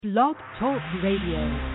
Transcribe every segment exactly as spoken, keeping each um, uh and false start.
Blog Talk Radio.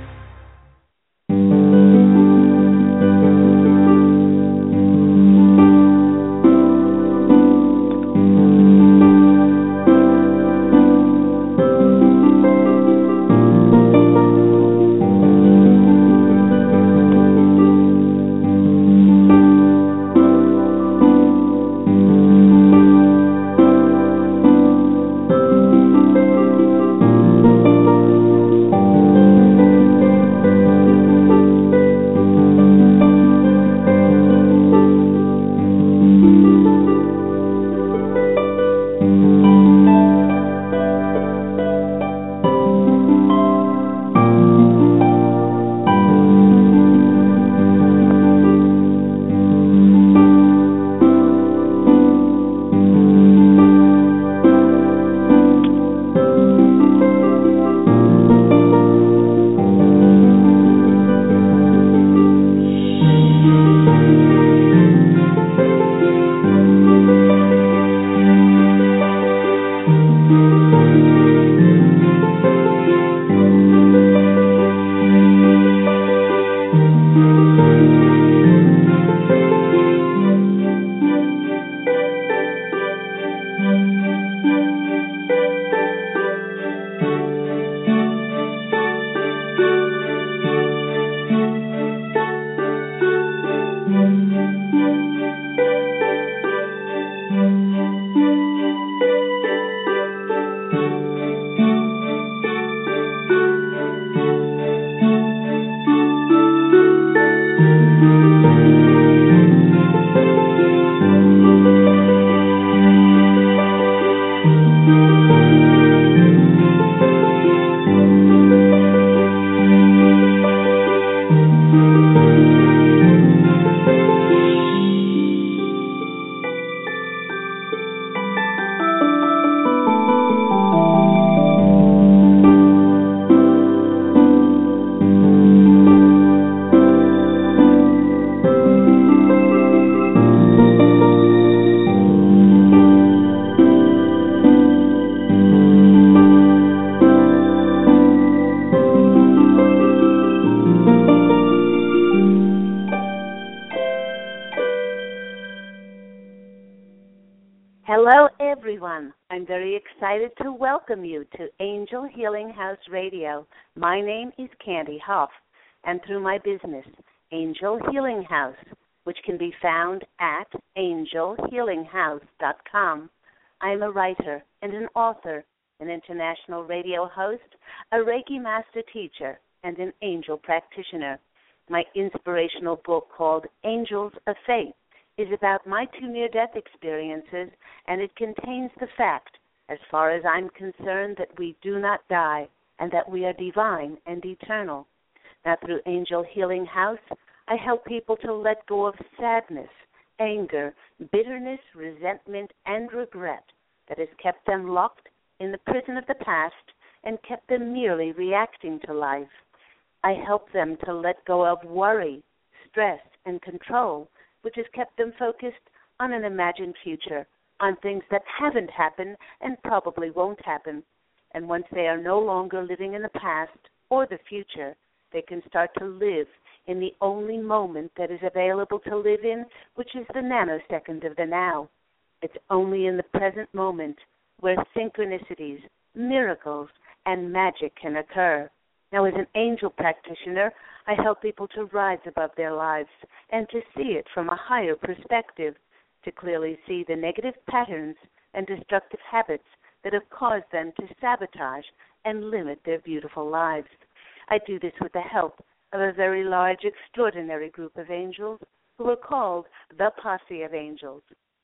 Hello, everyone. I'm very excited to welcome you to Angel Healing House Radio. My name is Candy Hoff, and through my business, Angel Healing House, which can be found at angel healing house dot com, I'm a writer and an author, an international radio host, a Reiki master teacher, and an angel practitioner. My inspirational book called Angels of Faith is about my two near-death experiences, and it contains the fact, as far as I'm concerned, that we do not die and that we are divine and eternal. Now, through Angel Healing House, I help people to let go of sadness, anger, bitterness, resentment, and regret that has kept them locked in the prison of the past and kept them merely reacting to life. I help them to let go of worry, stress, and control, which has kept them focused on an imagined future, on things that haven't happened and probably won't happen. And once they are no longer living in the past or the future, they can start to live in the only moment that is available to live in, which is the nanosecond of the now. It's only in the present moment where synchronicities, miracles, and magic can occur. Now, as an angel practitioner, I help people to rise above their lives and to see it from a higher perspective, to clearly see the negative patterns and destructive habits that have caused them to sabotage and limit their beautiful lives. I do this with the help of a very large, extraordinary group of angels who are called the Posse of Angels.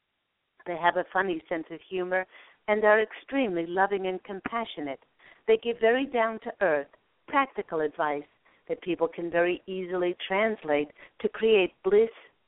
They have a funny sense of humor and are extremely loving and compassionate. They give very down-to-earth, practical advice that people can very easily translate to create bliss,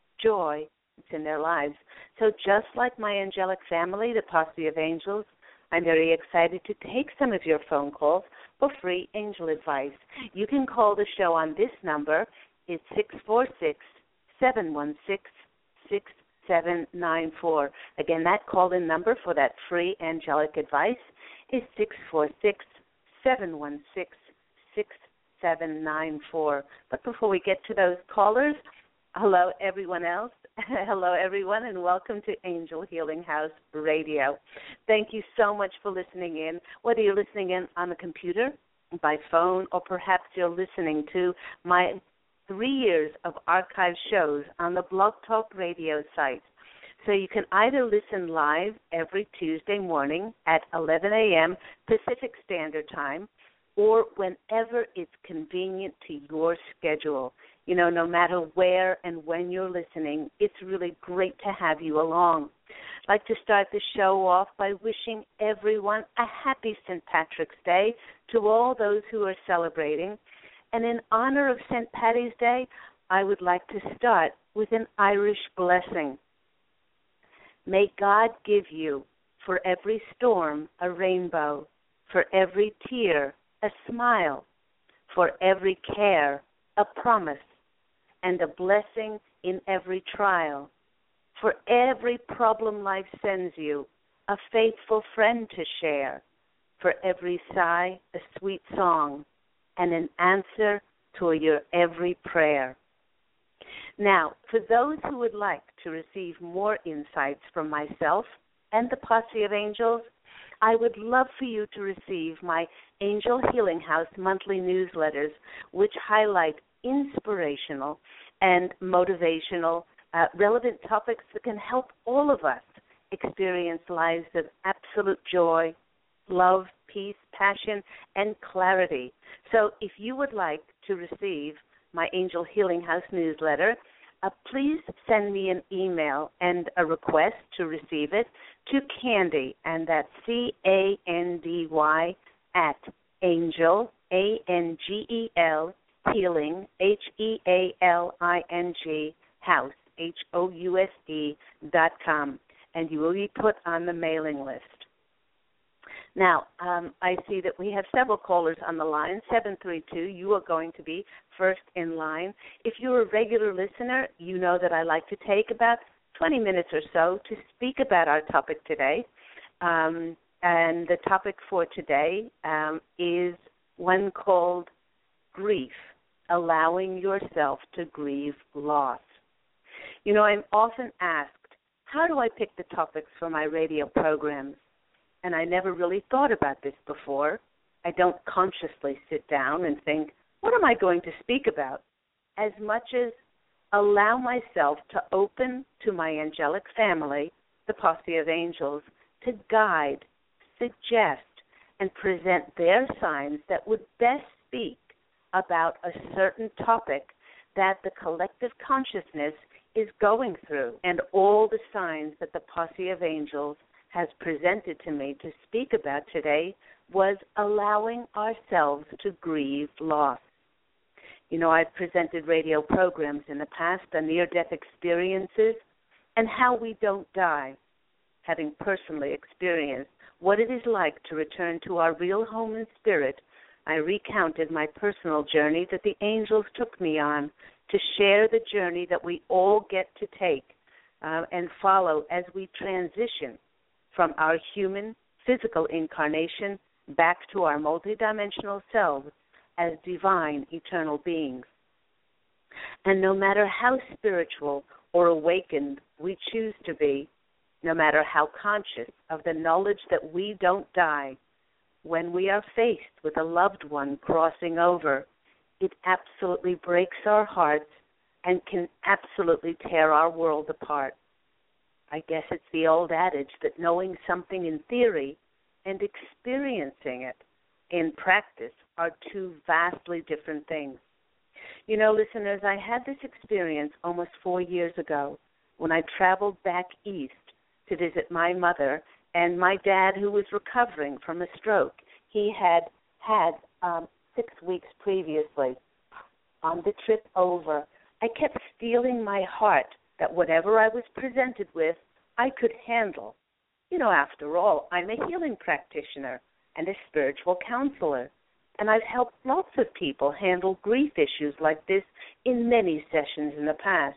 joy in their lives. So just like my angelic family, the Posse of Angels, I'm very excited to take some of your phone calls for free angel advice. You can call the show on this number. It's six four six, seven one six, six seven nine four. Again, that call-in number for that free angelic advice is six four six, seven one six, six seven nine four. But before we get to those callers, hello, everyone else. Hello, everyone, and welcome to Angel Healing House Radio. Thank you so much for listening in, whether you're listening in on the computer, by phone, or perhaps you're listening to my three years of archive shows on the Blog Talk Radio site. So you can either listen live every Tuesday morning at eleven a.m. Pacific Standard Time, or whenever it's convenient to your schedule. You know, no matter where and when you're listening, it's really great to have you along. I'd like to start the show off by wishing everyone a happy Saint Patrick's Day to all those who are celebrating. And in honor of Saint Paddy's Day, I would like to start with an Irish blessing. May God give you, for every storm, a rainbow, for every tear, a smile, for every care, a promise, and a blessing in every trial. For every problem life sends you, a faithful friend to share. For every sigh, a sweet song, and an answer to your every prayer. Now, for those who would like to receive more insights from myself and the Posse of Angels, I would love for you to receive my Angel Healing House monthly newsletters, which highlight inspirational and motivational, uh, relevant topics that can help all of us experience lives of absolute joy, love, peace, passion, and clarity. So if you would like to receive my Angel Healing House newsletter, uh, please send me an email and a request to receive it to Candy, and that's C A N D Y, at Angel, A N G E L, Healing, H E A L I N G, House, H O U S E, dot com, and you will be put on the mailing list. Now, um, I see that we have several callers on the line, seven three two. You are going to be first in line. If you're a regular listener, you know that I like to take about twenty minutes or so to speak about our topic today. Um, and the topic for today um, is one called grief, allowing yourself to grieve loss. You know, I'm often asked, how do I pick the topics for my radio programs? And I never really thought about this before. I don't consciously sit down and think, what am I going to speak about? As much as allow myself to open to my angelic family, the Posse of Angels, to guide, suggest, and present their signs that would best speak about a certain topic that the collective consciousness is going through, and all the signs that the Posse of Angels has presented to me to speak about today was allowing ourselves to grieve loss. You know, I've presented radio programs in the past on near-death experiences and how we don't die, having personally experienced what it is like to return to our real home in spirit. I recounted my personal journey that the angels took me on to share the journey that we all get to take uh, and follow as we transition from our human, physical incarnation back to our multidimensional selves as divine, eternal beings. And no matter how spiritual or awakened we choose to be, no matter how conscious of the knowledge that we don't die, when we are faced with a loved one crossing over, it absolutely breaks our hearts and can absolutely tear our world apart. I guess it's the old adage that knowing something in theory and experiencing it in practice are two vastly different things. You know, listeners, I had this experience almost four years ago when I traveled back east to visit my mother and my dad, who was recovering from a stroke. He had had um, six weeks previously. On the trip over, I kept steeling my heart that whatever I was presented with, I could handle. You know, after all, I'm a healing practitioner and a spiritual counselor, and I've helped lots of people handle grief issues like this in many sessions in the past.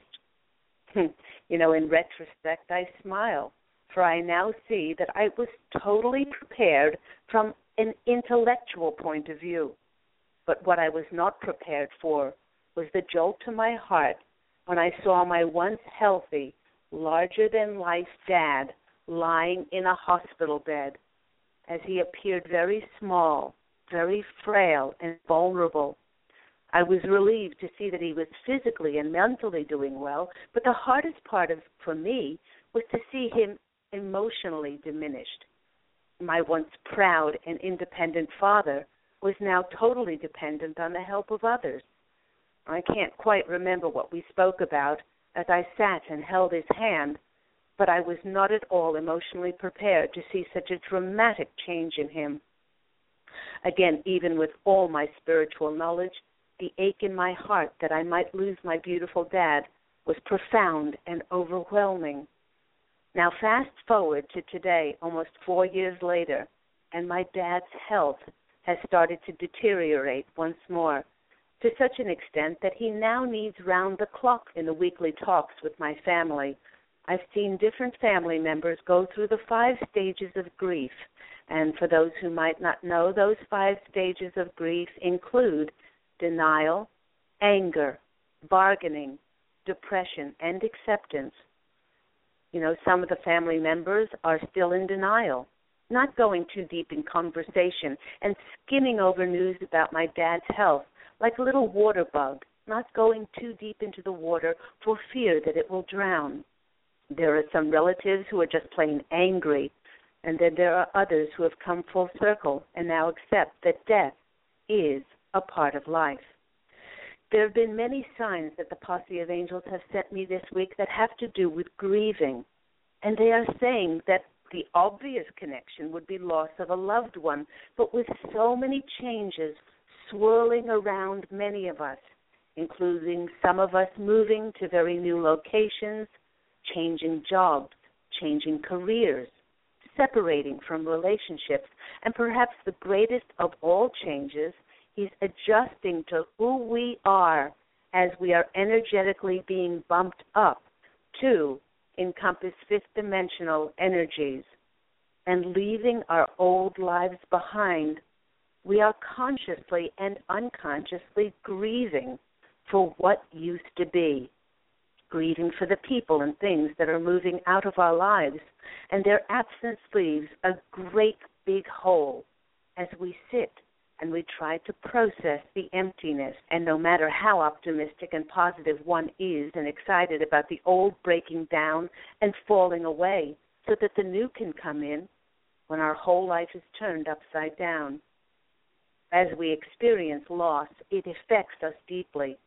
You know, in retrospect, I smile, for I now see that I was totally prepared from an intellectual point of view. But what I was not prepared for was the jolt to my heart when I saw my once healthy, larger-than-life dad lying in a hospital bed as he appeared very small, very frail and vulnerable. I was relieved to see that he was physically and mentally doing well, but the hardest part of, for me was to see him emotionally diminished. My once proud and independent father was now totally dependent on the help of others. I can't quite remember what we spoke about as I sat and held his hand, but I was not at all emotionally prepared to see such a dramatic change in him. Again, even with all my spiritual knowledge, the ache in my heart that I might lose my beautiful dad was profound and overwhelming. Now fast forward to today, almost four years later, and my dad's health has started to deteriorate once more, to such an extent that he now needs round-the-clock in the weekly talks with my family. I've seen different family members go through the five stages of grief, and for those who might not know, those five stages of grief include denial, anger, bargaining, depression, and acceptance. You know, some of the family members are still in denial, not going too deep in conversation and skimming over news about my dad's health like a little water bug, not going too deep into the water for fear that it will drown. There are some relatives who are just plain angry, and then there are others who have come full circle and now accept that death is a part of life. There have been many signs that the Posse of Angels have sent me this week that have to do with grieving, and they are saying that the obvious connection would be loss of a loved one, but with so many changes swirling around many of us, including some of us moving to very new locations, changing jobs, changing careers, separating from relationships, and perhaps the greatest of all changes is adjusting to who we are as we are energetically being bumped up to encompass fifth-dimensional energies and leaving our old lives behind. We are consciously and unconsciously grieving for what used to be, grieving for the people and things that are moving out of our lives, and their absence leaves a great big hole as we sit and we try to process the emptiness. And no matter how optimistic and positive one is and excited about the old breaking down and falling away so that the new can come in, when our whole life is turned upside down. As we experience loss, it affects us deeply.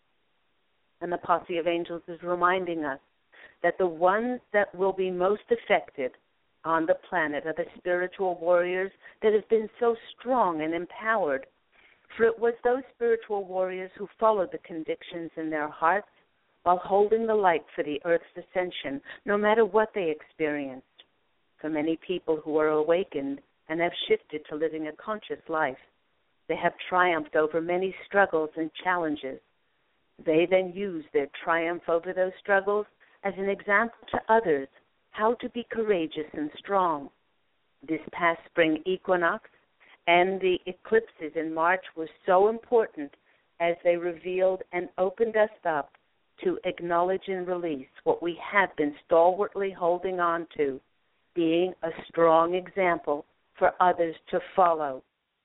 And the Posse of Angels is reminding us that the ones that will be most affected on the planet are the spiritual warriors that have been so strong and empowered. For it was those spiritual warriors who followed the convictions in their hearts while holding the light for the earth's ascension, no matter what they experienced. For many people who are awakened and have shifted to living a conscious life, they have triumphed over many struggles and challenges. They then use their triumph over those struggles as an example to others how to be courageous and strong. This past spring equinox and the eclipses in March were so important as they revealed and opened us up to acknowledge and release what we have been stalwartly holding on to, being a strong example for others to follow.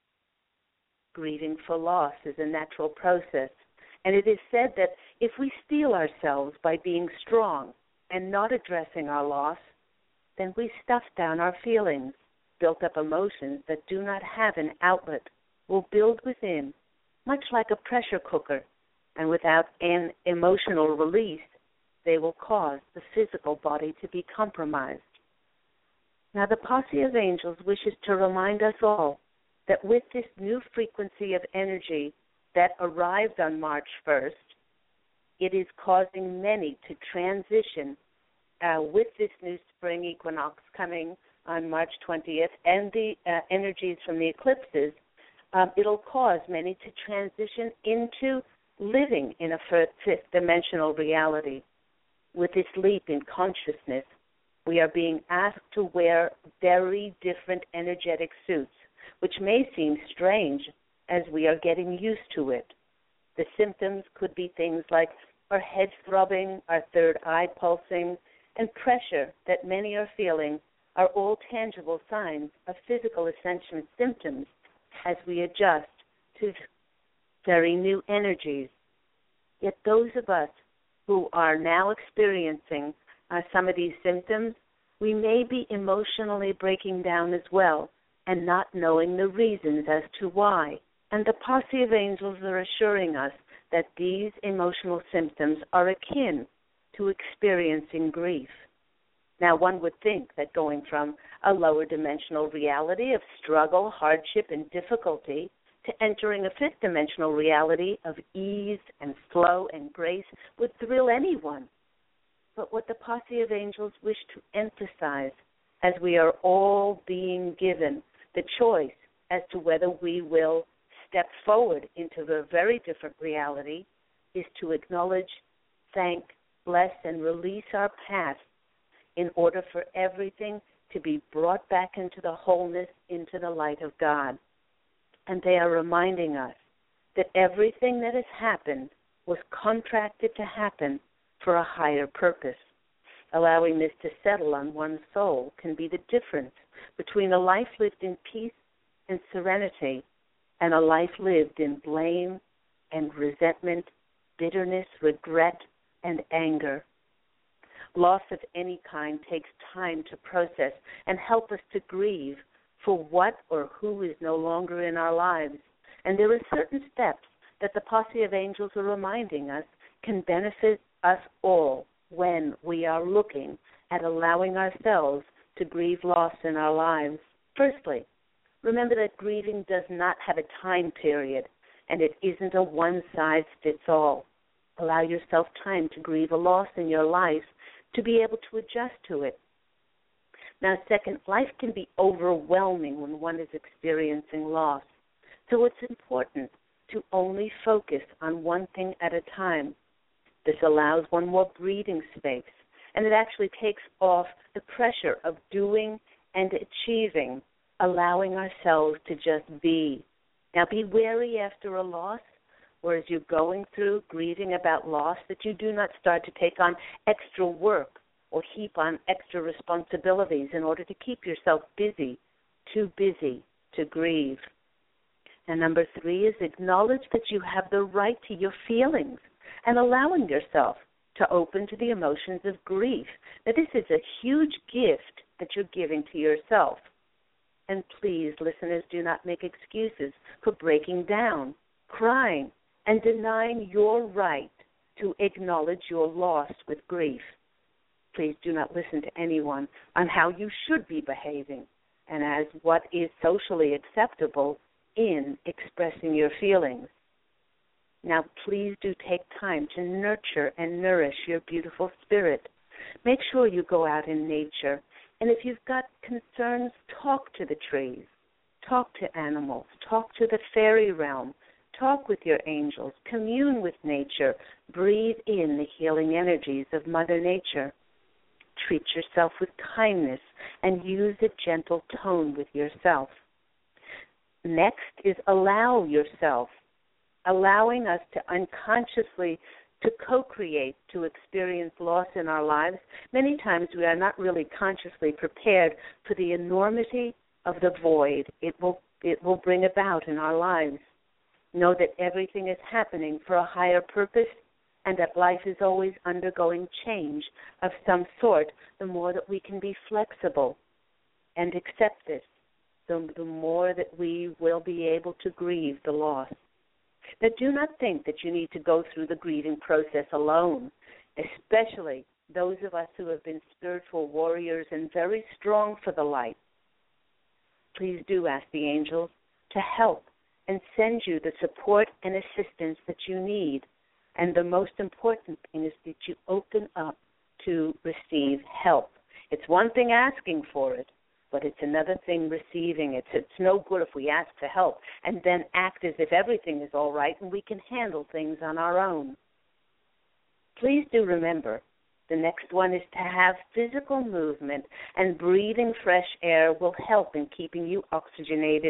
Grieving for loss is a natural process, and it is said that if we steel ourselves by being strong and not addressing our loss, then we stuff down our feelings. Built up emotions that do not have an outlet will build within, much like a pressure cooker, and without an emotional release, they will cause the physical body to be compromised. Now, the Posse of Angels wishes to remind us all that with this new frequency of energy that arrived on March first, it is causing many to transition uh, with this new spring equinox coming on March twentieth and the uh, energies from the eclipses. Um, it'll cause many to transition into living in a fifth dimensional reality. With this leap in consciousness, we are being asked to wear very different energetic suits which may seem strange as we are getting used to it. The symptoms could be things like our head throbbing, our third eye pulsing, and pressure that many are feeling are all tangible signs of physical ascension symptoms as we adjust to very new energies. Yet those of us who are now experiencing uh, some of these symptoms, we may be emotionally breaking down as well and not knowing the reasons as to why. And the posse of angels are assuring us that these emotional symptoms are akin to experiencing grief. Now, one would think that going from a lower dimensional reality of struggle, hardship, and difficulty to entering a fifth dimensional reality of ease and flow and grace would thrill anyone. But what the posse of angels wish to emphasize, as we are all being given the choice as to whether we will step forward into a very different reality, is to acknowledge, thank, bless, and release our past in order for everything to be brought back into the wholeness, into the light of God. And they are reminding us that everything that has happened was contracted to happen for a higher purpose. Allowing this to settle on one's soul can be the difference between a life lived in peace and serenity and a life lived in blame and resentment, bitterness, regret, and anger. Loss of any kind takes time to process and help us to grieve for what or who is no longer in our lives. And there are certain steps that the posse of angels are reminding us can benefit us all when we are looking at allowing ourselves to grieve loss in our lives. Firstly, remember that grieving does not have a time period, and it isn't a one-size-fits-all. Allow yourself time to grieve a loss in your life to be able to adjust to it. Now, second, life can be overwhelming when one is experiencing loss. So it's important to only focus on one thing at a time. This allows one more breathing space, and it actually takes off the pressure of doing and achieving, allowing ourselves to just be. Now, be wary after a loss, or as you're going through grieving about loss, that you do not start to take on extra work or heap on extra responsibilities in order to keep yourself busy, too busy to grieve. And number three is acknowledge that you have the right to your feelings and allowing yourself to open to the emotions of grief. Now, this is a huge gift that you're giving to yourself. And please, listeners, do not make excuses for breaking down, crying, and denying your right to acknowledge your loss with grief. Please do not listen to anyone on how you should be behaving and as what is socially acceptable in expressing your feelings. Now, please do take time to nurture and nourish your beautiful spirit. Make sure you go out in nature. And if you've got concerns, talk to the trees, talk to animals, talk to the fairy realm, talk with your angels, commune with nature, breathe in the healing energies of Mother Nature. Treat yourself with kindness and use a gentle tone with yourself. Next is allow yourself, allowing us to unconsciously to co-create, to experience loss in our lives. Many times we are not really consciously prepared for the enormity of the void it will it will bring about in our lives. Know that everything is happening for a higher purpose and that life is always undergoing change of some sort. The more that we can be flexible and accept this, the, the more that we will be able to grieve the loss. Now, do not think that you need to go through the grieving process alone, especially those of us who have been spiritual warriors and very strong for the light. Please do ask the angels to help and send you the support and assistance that you need. And the most important thing is that you open up to receive help. It's one thing asking for it, but it's another thing receiving it. It's no good if we ask for help and then act as if everything is all right and we can handle things on our own. Please do remember, the next one is to have physical movement, and breathing fresh air will help in keeping you oxygenated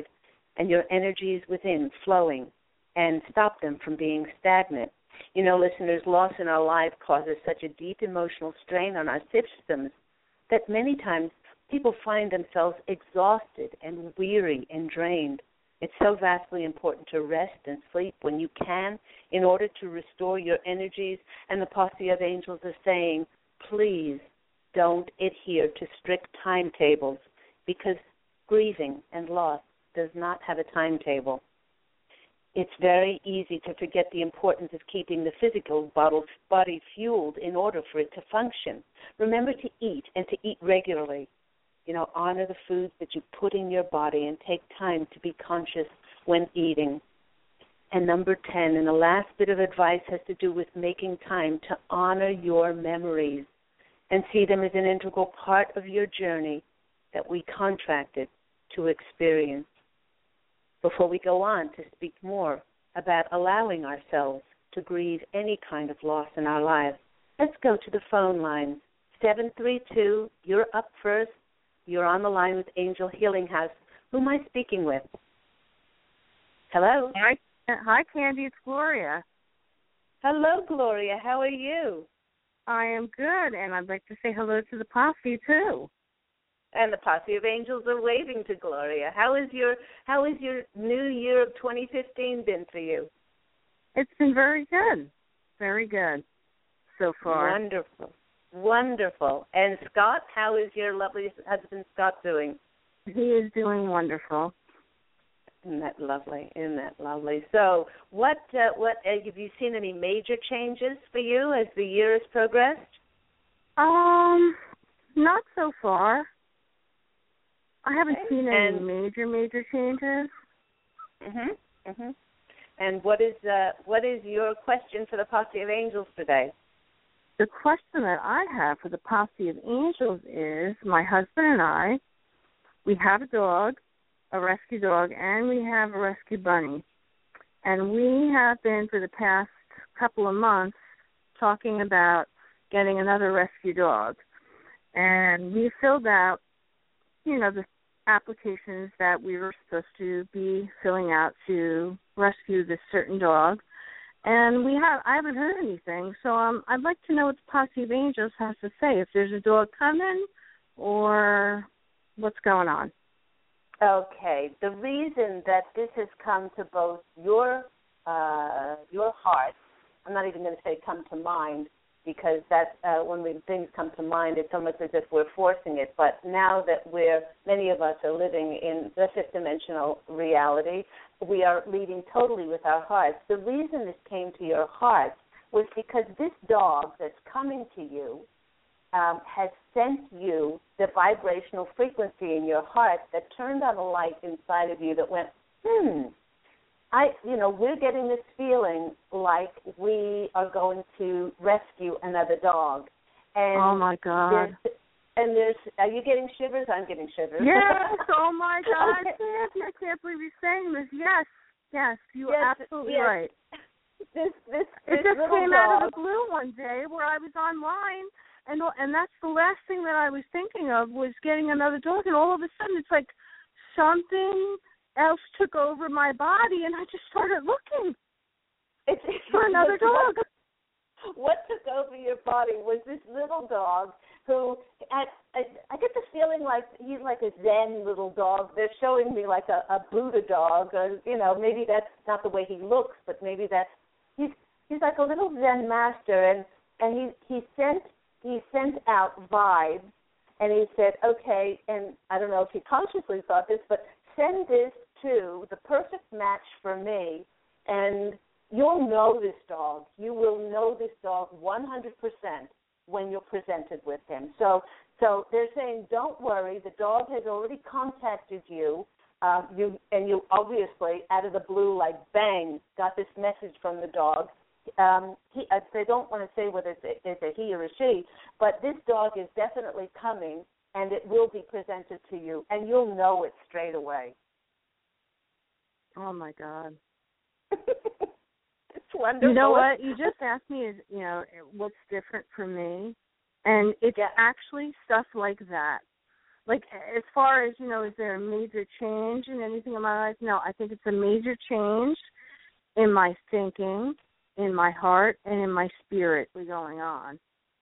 and your energies within flowing and stop them from being stagnant. You know, listeners, loss in our life causes such a deep emotional strain on our systems that many times people find themselves exhausted and weary and drained. It's so vastly important to rest and sleep when you can in order to restore your energies. And the posse of angels is saying, please don't adhere to strict timetables, because grieving and loss does not have a timetable. It's very easy to forget the importance of keeping the physical body fueled in order for it to function. Remember to eat and to eat regularly. You know, honor the foods that you put in your body and take time to be conscious when eating. And number ten, and the last bit of advice has to do with making time to honor your memories and see them as an integral part of your journey that we contracted to experience. Before we go on to speak more about allowing ourselves to grieve any kind of loss in our lives, let's go to the phone lines. seven three two, you're up first. You're on the line with Angel Healing House. Who am I speaking with? Hello? Hi, hi Candy. It's Gloria. Hello, Gloria. How are you? I am good, and I'd like to say hello to the posse, too. And the posse of angels are waving to Gloria. How is your How is your new year of twenty fifteen been for you? It's been very good. Very good so far. Wonderful. Wonderful. And Scott, how is your lovely husband Scott doing? He is doing wonderful. Isn't that lovely? Isn't that lovely? So, what uh, what uh, have you seen any major changes for you as the year has progressed? Um, not so far. I haven't Okay. seen any and, major major changes. Mhm. Mhm. And what is uh, what is your question for the posse of angels today? The question that I have for the posse of angels is, my husband and I, we have a dog, a rescue dog, and we have a rescue bunny. And we have been, for the past couple of months, talking about getting another rescue dog. And we filled out, you know, the applications that we were supposed to be filling out to rescue this certain dog. And we have I haven't heard anything, so um, I'd like to know what the posse of angels has to say, if there's a dog coming or what's going on. Okay. The reason that this has come to both your uh, your heart, I'm not even going to say come to mind, because that uh, when we, things come to mind, it's almost as if we're forcing it. But now that we're, many of us are living in the fifth dimensional reality, we are leading totally with our hearts. The reason this came to your heart was because this dog that's coming to you um, has sent you the vibrational frequency in your heart that turned on a light inside of you that went, hmm, I, you know, we're getting this feeling like we are going to rescue another dog. And oh, my God. There's, and there's, are you getting shivers? I'm getting shivers. Yes, oh, my God. Okay. I can't believe you're saying this. Yes, yes, you're yes, absolutely yes. right. This, this, It this just little came dog. out of the blue one day where I was online, and and that's the last thing that I was thinking of was getting another dog, and all of a sudden it's like something else took over my body, and I just started looking it's, for another dog. What, what took over your body was this little dog who, I, I, I get the feeling like he's like a Zen little dog. They're showing me like a, a Buddha dog, or, you know, maybe that's not the way he looks, but maybe that's, he's he's like a little Zen master, and, and he, he sent he sent out vibes, and he said, okay, and I don't know if he consciously thought this, but send this to the perfect match for me, and you'll know this dog. You will know this dog one hundred percent when you're presented with him. So so they're saying, don't worry, the dog has already contacted you, uh, you and you obviously, out of the blue, like bang, got this message from the dog. Um, he, uh, they don't want to say whether it's a, it's a he or a she, but this dog is definitely coming, and it will be presented to you, and you'll know it straight away. Oh, my God. It's wonderful. You know what? You just asked me, is you know, what's different for me, and it's yeah. actually stuff like that. like, as far as, you know, is there a major change in anything in my life? No, I think it's a major change in my thinking, in my heart, and in my spirit going on.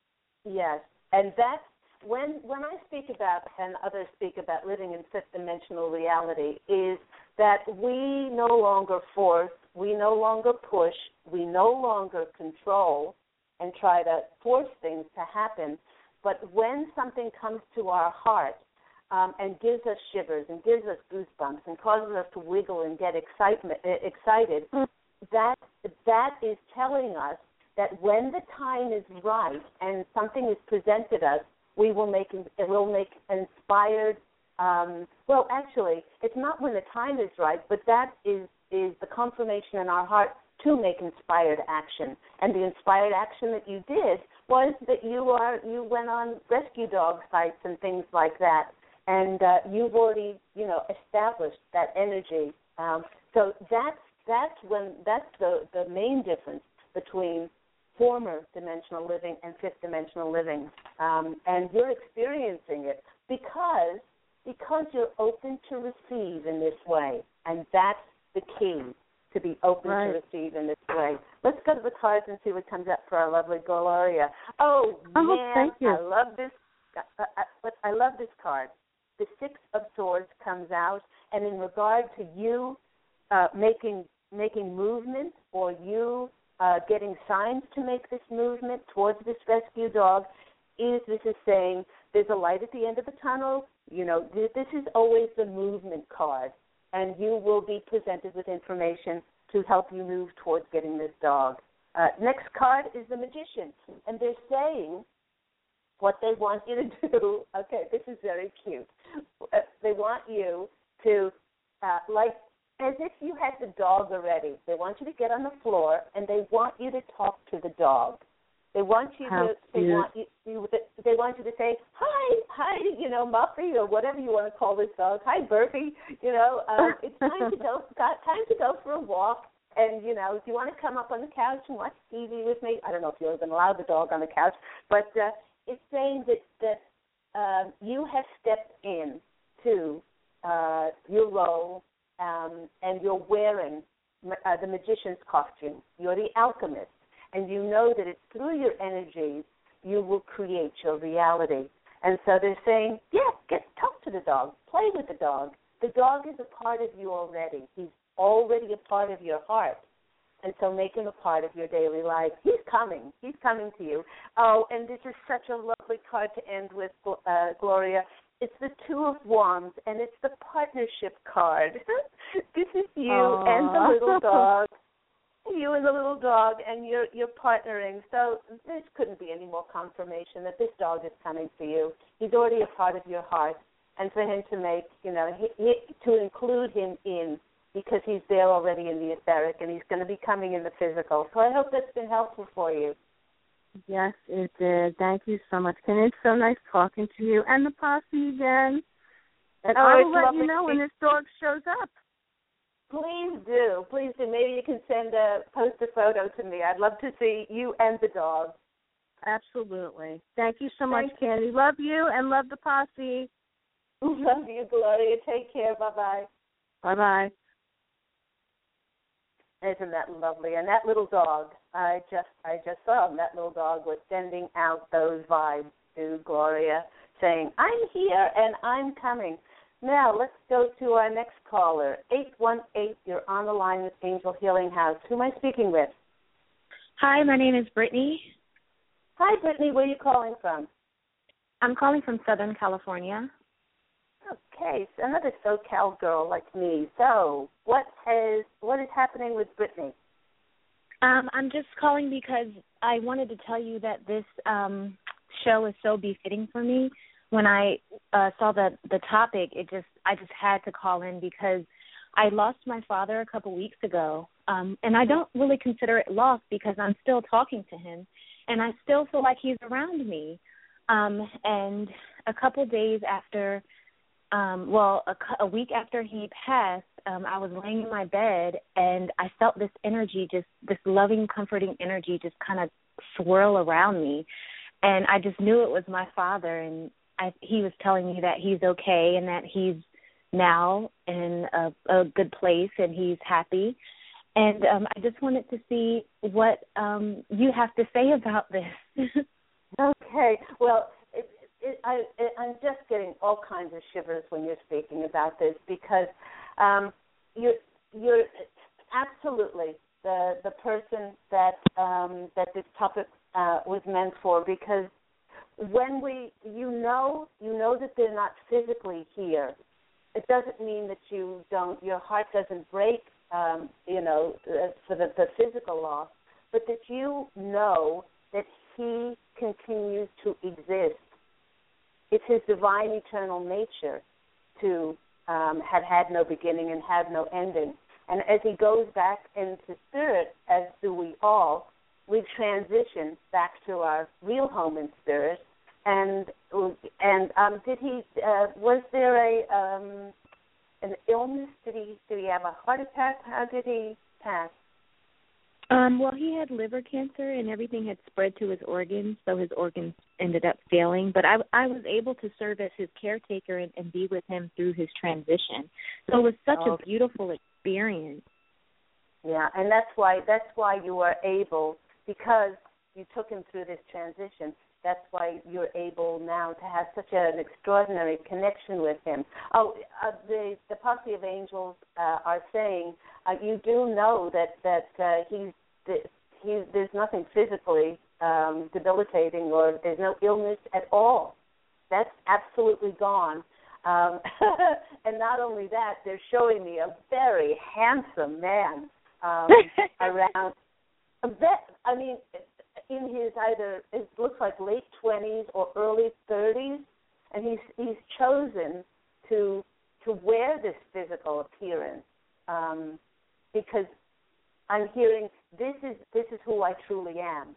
Yes, and that's when when I speak about, and others speak about living in fifth dimensional reality, is that we no longer force, we no longer push, we no longer control and try to force things to happen. But when something comes to our heart um, and gives us shivers and gives us goosebumps and causes us to wiggle and get excitement, excited, that that is telling us that when the time is right and something is presented us, we will make it will make inspired. Um, well, actually, it's not when the time is right, but that is is the confirmation in our heart to make inspired action. And the inspired action that you did was that you are you went on rescue dog sites and things like that, and uh, you've already you know established that energy. Um, so that's that's when that's the the main difference between former dimensional living and fifth dimensional living, um, and you're experiencing it because because you're open to receive in this way, and that's the key, to be open right. to receive in this way. Let's go to the cards and see what comes up for our lovely Gloria. Oh, oh man, thank you. I love this. I, I, I love this card. The Six of Swords comes out, and in regard to you uh, making making movement or you Uh, getting signs to make this movement towards this rescue dog, is this is saying there's a light at the end of the tunnel. You know, th- this is always the movement card, and you will be presented with information to help you move towards getting this dog. Uh, next card is the Magician, and they're saying what they want you to do. Okay, this is very cute. Uh, they want you to, uh, like, as if you had the dog already. They want you to get on the floor, and they want you to talk to the dog. They want you How to. They cute. want you, you. They want you to say hi, hi, you know, Muffy, or whatever you want to call this dog. Hi, Burpee. You know, um, it's time to go. Got time to go for a walk. And you know, if you want to come up on the couch and watch T V with me, I don't know if you're going to allow the dog on the couch, but uh, it's saying that that uh, you have stepped in to uh, your role. Um, and you're wearing uh, the magician's costume. You're the alchemist, and you know that it's through your energies you will create your reality. And so they're saying, yeah, get talk to the dog, play with the dog. The dog is a part of you already. He's already a part of your heart, and so make him a part of your daily life. He's coming. He's coming to you. Oh, and this is such a lovely card to end with, uh, Gloria. It's the Two of Wands, and it's the partnership card. This is you Aww. and the little dog. You and the little dog, and you're you're partnering. So this couldn't be any more confirmation that this dog is coming for you. He's already a part of your heart, and for him to make, you know, he, he, to include him in, because he's there already in the etheric, and he's going to be coming in the physical. So I hope that's been helpful for you. Yes, it did. Thank you so much, Ken. It's so nice talking to you and the posse again. And oh, I will let you lovely. know when this dog shows up. Please do. Please do. Maybe you can send a post a photo to me. I'd love to see you and the dog. Absolutely. Thank you so much, Thanks. Candy. Love you and love the posse. Love you, Gloria. Take care. Bye-bye. Bye-bye. Isn't that lovely? And that little dog, I just I just saw him. That little dog was sending out those vibes to Gloria, saying, I'm here and I'm coming. Now, let's go to our next caller, eight one eight. You're on the line with Angel Healing House. Who am I speaking with? Hi, my name is Brittany. Hi, Brittany. Where are you calling from? I'm calling from Southern California. Okay, so another SoCal girl like me. So, what has what is happening with Brittany? Um, I'm just calling because I wanted to tell you that this um, show is so befitting for me. When I uh, saw the the topic, it just I just had to call in because I lost my father a couple weeks ago, um, and I don't really consider it lost because I'm still talking to him, and I still feel like he's around me. Um, and a couple days after. Um, well, a, a week after he passed, um, I was laying in my bed, and I felt this energy, just this loving, comforting energy just kind of swirl around me. And I just knew it was my father, and I, he was telling me that he's okay and that he's now in a, a good place and he's happy. And um, I just wanted to see what um, you have to say about this. Okay. Well, it, it, I, it, I'm just getting all kinds of shivers when you're speaking about this because um, you're, you're absolutely the the person that um, that this topic uh, was meant for, because when we you know you know that they're not physically here, it doesn't mean that you don't your heart doesn't break um, you know uh, for the, the physical loss, but that you know that he continues to exist. It's his divine eternal nature to um, have had no beginning and have no ending. And as he goes back into spirit, as do we all, we transition back to our real home in spirit. And and um, did he? Uh, was there a um, an illness? Did he? Did he have a heart attack? How did he pass? Um, well, he had liver cancer, and everything had spread to his organs, so his organs ended up failing. But I, I was able to serve as his caretaker and, and be with him through his transition. So it was such oh. a beautiful experience. Yeah, and that's why that's why you are able, because you took him through this transition. That's why you're able now to have such an extraordinary connection with him. Oh, uh, the the posse of angels uh, are saying uh, you do know that that uh, he's he's there's nothing physically um, debilitating, or there's no illness at all. That's absolutely gone. Um, and not only that, they're showing me a very handsome man um, around. A vet, I mean. In his either, it looks like late twenties or early thirties, and he's he's chosen to to wear this physical appearance um, because I'm hearing this is this is who I truly am.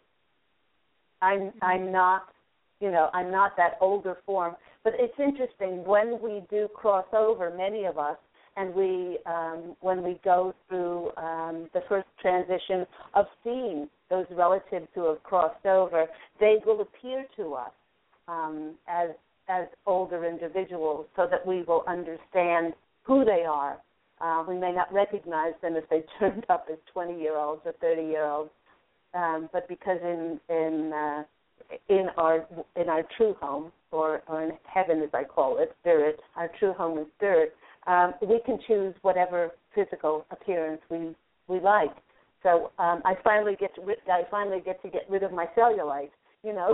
I'm I'm not, you know, I'm not that older form. But it's interesting when we do cross over, many of us, and we um, when we go through um, the first transition of seeing those relatives who have crossed over, they will appear to us um, as as older individuals, so that we will understand who they are. Uh, we may not recognize them if they turned up as twenty-year-olds or thirty-year-olds, um, but because in in uh, in our in our true home, or, or in heaven, as I call it, spirit, our true home in spirit, um, we can choose whatever physical appearance we we like. So um, I finally get to I finally get to get rid of my cellulite. You know,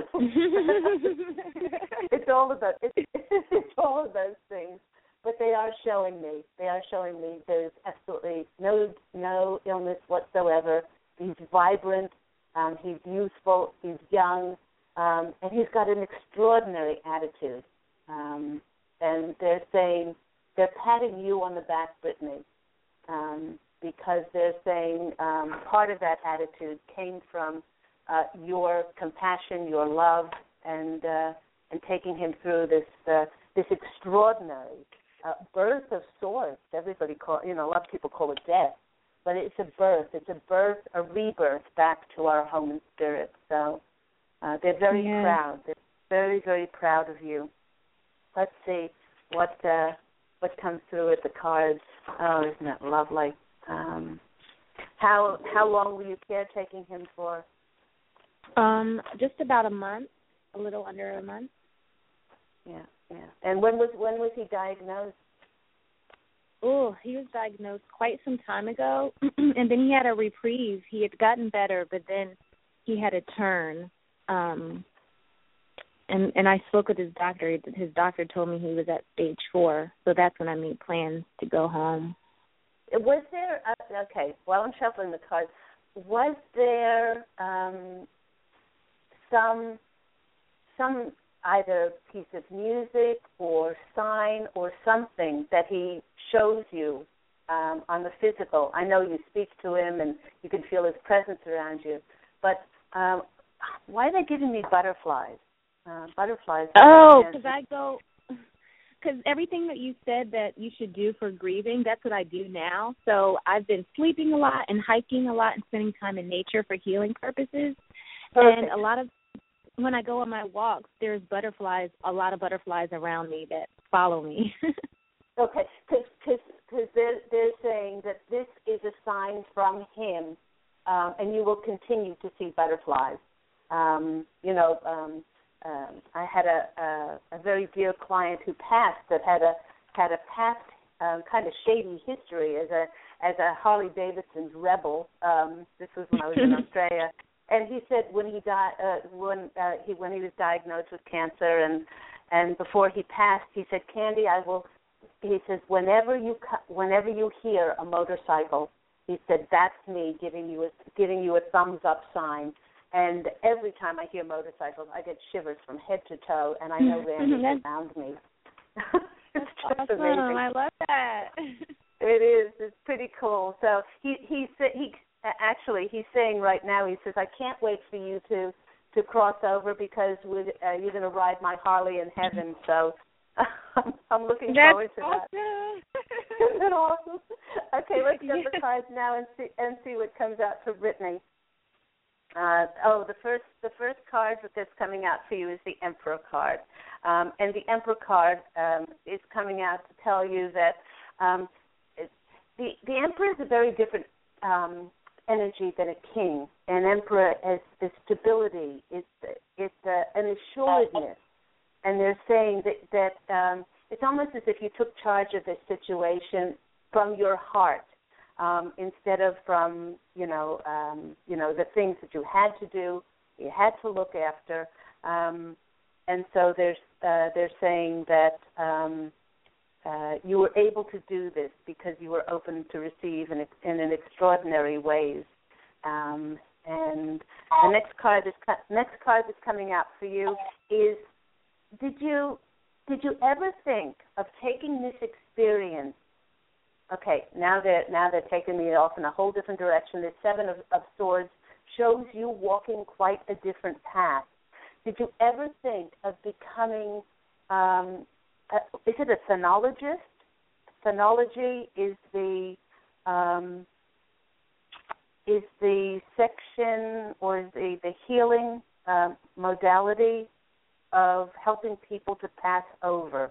it's all about it's, it's all of those things. But they are showing me. They are showing me there's absolutely no no illness whatsoever. He's vibrant. Um, he's youthful. He's young, um, and he's got an extraordinary attitude. Um, and they're saying they're patting you on the back, Brittany. Um, because they're saying um, part of that attitude came from uh, your compassion, your love, and uh, and taking him through this uh, this extraordinary uh, birth of sorts. Everybody call you know a lot of people call it death, but it's a birth. It's a birth, a rebirth back to our home in spirit. So uh, they're very yeah. proud. They're very very proud of you. Let's see what uh, what comes through with the cards. Oh, isn't that lovely? Um, how how long were you caretaking him for? Um, just about a month, a little under a month. Yeah, yeah. And when was when was he diagnosed? Oh, he was diagnosed quite some time ago, and then he had a reprieve. He had gotten better, but then he had a turn. Um, and and I spoke with his doctor. His doctor told me he was at stage four, so that's when I made plans to go home. Was there, uh, okay, while I'm shuffling the cards, was there um, some some either piece of music or sign or something that he shows you um, on the physical? I know you speak to him and you can feel his presence around you, but um, why are they giving me butterflies? Uh, butterflies. Oh, because I go... Because everything that you said that you should do for grieving, that's what I do now. So I've been sleeping a lot and hiking a lot and spending time in nature for healing purposes. Perfect. And a lot of when I go on my walks, there's butterflies, a lot of butterflies around me that follow me. Okay, because they're, they're saying that this is a sign from him, um, and you will continue to see butterflies. Um, you know, um, um, I had a, a, a very dear client who passed that had a had a past um, kind of shady history as a as a Harley Davidson's rebel. Um, this was when I was in Australia, and he said when he died, uh, when uh, he when he was diagnosed with cancer, and and before he passed, he said, "Candy, I will." He says, "Whenever you whenever you hear a motorcycle," he said, "that's me giving you a giving you a thumbs up sign." And every time I hear motorcycles, I get shivers from head to toe, and I know Randy's around me. It's just awesome. amazing. I love that. It is. It's pretty cool. So he he said he actually he's saying right now. He says, "I can't wait for you to to cross over because we're, uh, you're going to ride my Harley in heaven." So. I'm, I'm looking That's forward to awesome. that. Isn't that awesome? Okay, let's get the cards now and see and see what comes out for Brittany. Uh, oh, the first the first card that's coming out for you is the Emperor card, um, and the Emperor card um, is coming out to tell you that um, it, the the Emperor is a very different um, energy than a king. An Emperor is, is stability. It's it's uh, an assuredness. And they're saying that, that um, it's almost as if you took charge of this situation from your heart um, instead of from, you know, um, you know, the things that you had to do, you had to look after. Um, and so there's, uh, they're saying that um, uh, you were able to do this because you were open to receive in, in an extraordinary ways. Um, and the next card, is, next card that's coming out for you is, Did you did you ever think of taking this experience? Okay, now they're now they're taking me off in a whole different direction. The Seven of, of Swords shows you walking quite a different path. Did you ever think of becoming? Um, a, is it a phenologist? Phenology is the um, is the section or is the the healing uh, modality of helping people to pass over.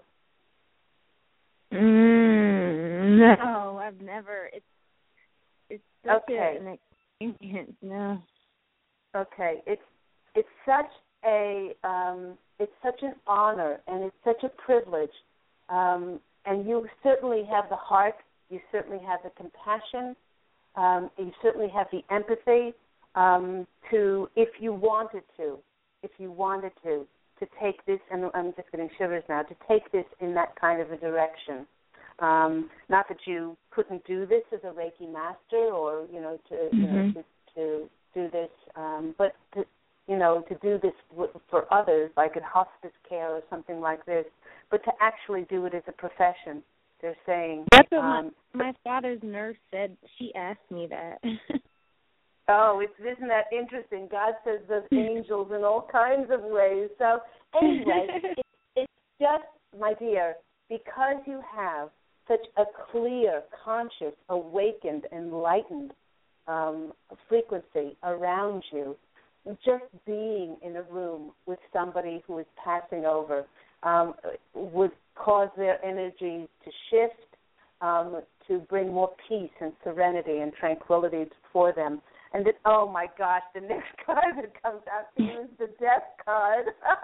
Mm, no, I've never. It's it's such okay. an experience. No. Okay, it's it's such a um, it's such an honor and it's such a privilege, um, and you certainly have the heart. You certainly have the compassion. Um, you certainly have the empathy um, to, if you wanted to, if you wanted to. to take this, and I'm just getting shivers now, to take this in that kind of a direction. Um, not that you couldn't do this as a Reiki master or, you know, to, mm-hmm. you know, to, to do this, um, but, to, you know, to do this w- for others, like in hospice care or something like this, but to actually do it as a profession. They're saying... That's what um, my, my father's nurse said. She asked me that. Oh, it's, isn't that interesting? God says there's angels in all kinds of ways. So anyway, it, it's just, my dear, because you have such a clear, conscious, awakened, enlightened um, frequency around you, just being in a room with somebody who is passing over um, would cause their energy to shift, um, to bring more peace and serenity and tranquility for them. And then, oh, my gosh, the next card that comes out to you is the Death card.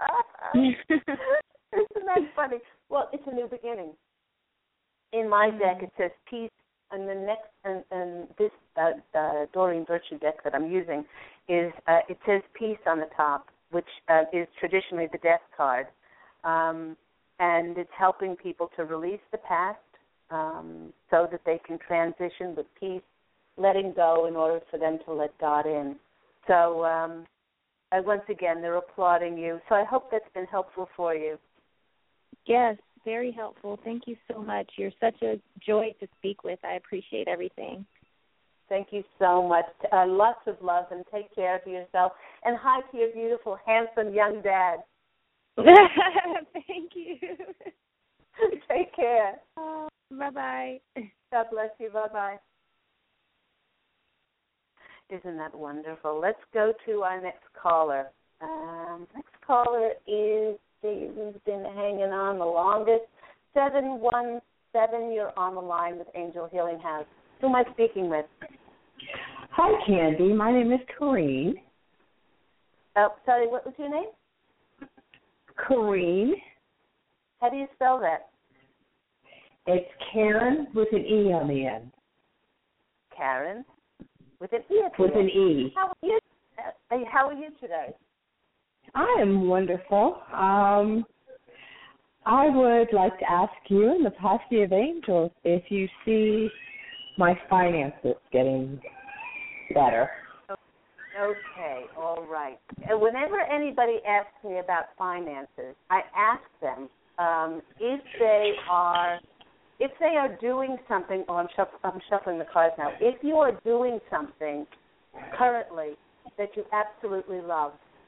Isn't that funny? Well, it's a new beginning. In my mm-hmm. deck, it says peace, and the next, and, and this uh, uh, Doreen Virtue deck that I'm using, is uh, it says peace on the top, which uh, is traditionally the Death card. Um, and it's helping people to release the past um, so that they can transition with peace, letting go in order for them to let God in. So um, uh, once again, they're applauding you. So I hope that's been helpful for you. Yes, very helpful. Thank you so much. You're such a joy to speak with. I appreciate everything. Thank you so much. Uh, lots of love, and take care of yourself. And hi to your beautiful, handsome young dad. Thank you. Take care. Oh, bye-bye. God bless you. Bye-bye. Isn't that wonderful? Let's go to our next caller. Um, next caller is the who's been hanging on the longest. seven one seven, you're on the line with Angel Healing House. Who am I speaking with? Hi, Candy. My name is Corrine. Oh, sorry, what was your name? Corrine. How do you spell that? It's Karen with an E on the end. Karen with an E at the With end. an E. How are you? Uh, how are you today? I am wonderful. Um, I would like to ask you and the Posse of Angels if you see my finances getting better. Okay, all right. And whenever anybody asks me about finances, I ask them um, if they are if they are doing something. Oh, I'm, shuff- I'm shuffling the cards now. If you are doing something currently that you absolutely love.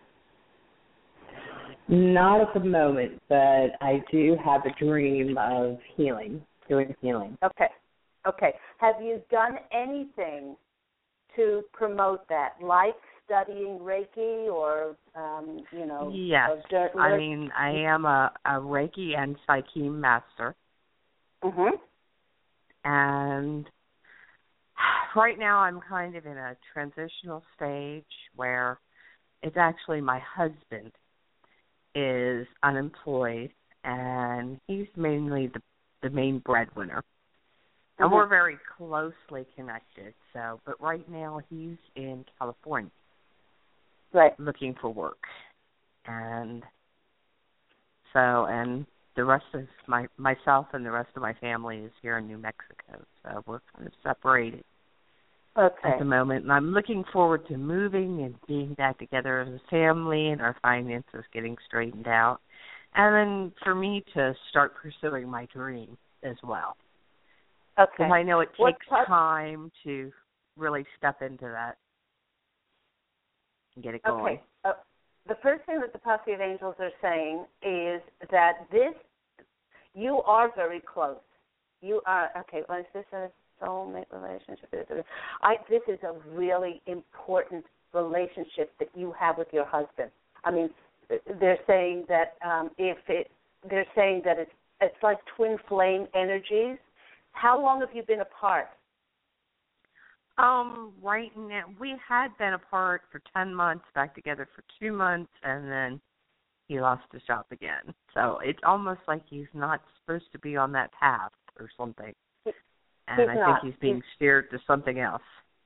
Not at the moment, but I do have a dream of healing, doing healing. Okay, okay. Have you done anything to promote that, like studying Reiki or, um, you know? Yes. Dirt I mean, I am a, a Reiki and Psyche master. Mm-hmm. And right now I'm kind of in a transitional stage where it's actually my husband is unemployed, and he's mainly the, the main breadwinner. And mm-hmm. we're very closely connected. So, but right now he's in California, right, looking for work, and so and the rest of my myself and the rest of my family is here in New Mexico. So we're kind of separated okay. at the moment, and I'm looking forward to moving and being back together as a family and our finances getting straightened out, and then for me to start pursuing my dream as well. Okay. Because I know it What takes part- time to really step into that and get it going. Okay. Uh, the first thing that the Posse of Angels are saying is that this, you are very close. You are, okay, well, is this a soulmate relationship? I, this is a really important relationship that you have with your husband. I mean, they're saying that um, if it, they're saying that it's, it's like twin flame energies. How long have you been apart? Um, right now, we had been apart for ten months, back together for two months, and then he lost his job again. So it's almost like he's not supposed to be on that path or something. And he's I not. think he's being he's, steered to something else.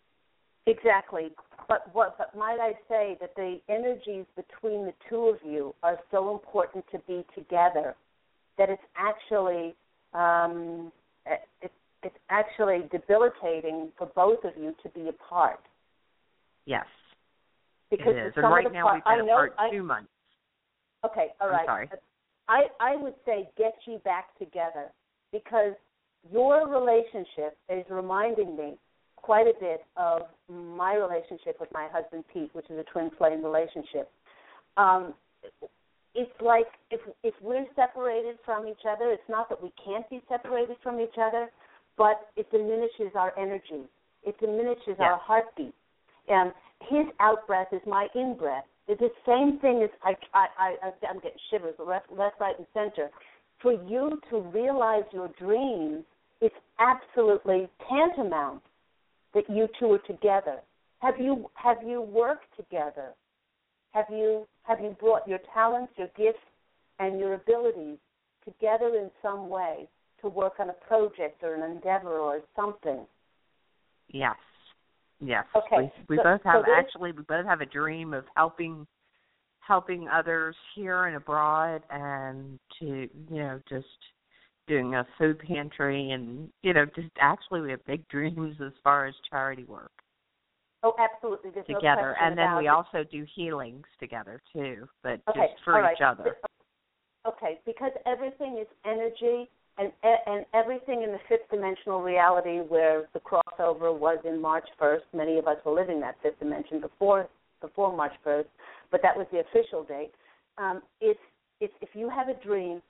Exactly. But what? But might I say that the energies between the two of you are so important to be together that it's actually um, it, it's actually debilitating for both of you to be apart. Yes, because it is. Some and right of the now part, we've been I know, apart I, two months. Okay, all right. I'm sorry. I, I would say get you back together because your relationship is reminding me quite a bit of my relationship with my husband, Pete, which is a twin flame relationship. Um, it's like if if we're separated from each other, it's not that we can't be separated from each other, but it diminishes our energy. It diminishes yeah. our heartbeat. And his out-breath is my in-breath. It's the same thing as I, I, I, I'm getting shivers left, left, right, and center. For you to realize your dreams, it's absolutely tantamount that you two are together. Have you have you worked together? Have you have you brought your talents, your gifts, and your abilities together in some way to work on a project or an endeavor or something? Yes. Yes. Okay. We, we so, both have so actually we both have a dream of helping helping others here and abroad, and to you know just doing a food pantry, and you know just actually we have big dreams as far as charity work. Oh, absolutely. There's together, no and then we it. also do healings together too, but okay. just for All right. each other. Okay, because everything is energy. And, and everything in the fifth dimensional reality where the crossover was in March first, many of us were living that fifth dimension before before March first, but that was the official date. Um, it's, it's, if you have a dream,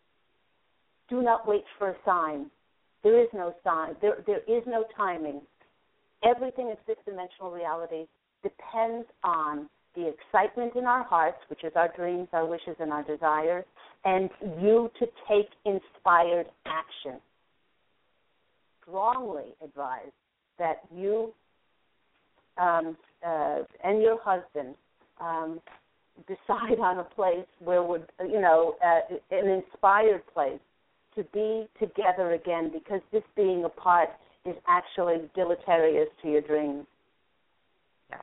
do not wait for a sign. There is no sign. There, there is no timing. Everything in fifth dimensional reality depends on the excitement in our hearts, which is our dreams, our wishes, and our desires, and you to take inspired action. Strongly advise that you um, uh, and your husband um, decide on a place where would, you know, uh, an inspired place to be together again, because this being apart is actually deleterious to your dreams. Yeah.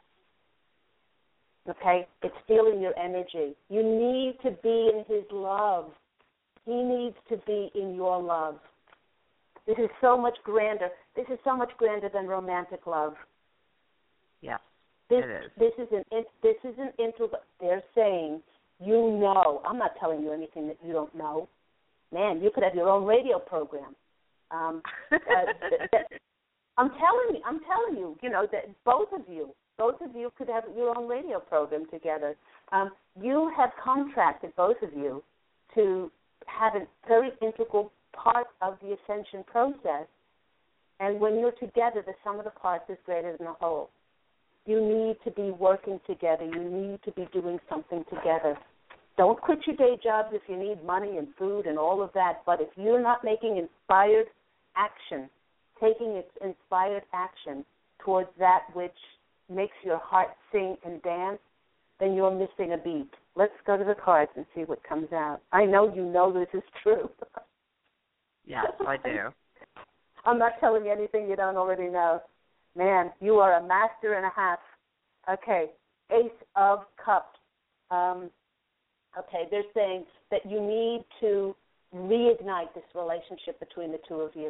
Okay? It's stealing your energy. You need to be in his love. He needs to be in your love. This is so much grander. This is so much grander than romantic love. Yes, this, it is. This is an this is an integral. They're saying, you know. I'm not telling you anything that you don't know. Man, you could have your own radio program. Um, uh, that, that, I'm telling you. I'm telling you. You know that both of you, both of you could have your own radio program together. Um, you have contracted, both of you, to have a very integral part of the ascension process. And when you're together, the sum of the parts is greater than the whole. You need to be working together. You need to be doing something together. Don't quit your day jobs if you need money and food and all of that. But if you're not making inspired action, taking inspired action towards that which makes your heart sing and dance, then you're missing a beat. Let's go to the cards and see what comes out. I know you know this is true. Yes, I do. I'm not telling you anything you don't already know. Man, you are a master and a half. Okay, Ace of Cups. Um, okay, they're saying that you need to reignite this relationship between the two of you.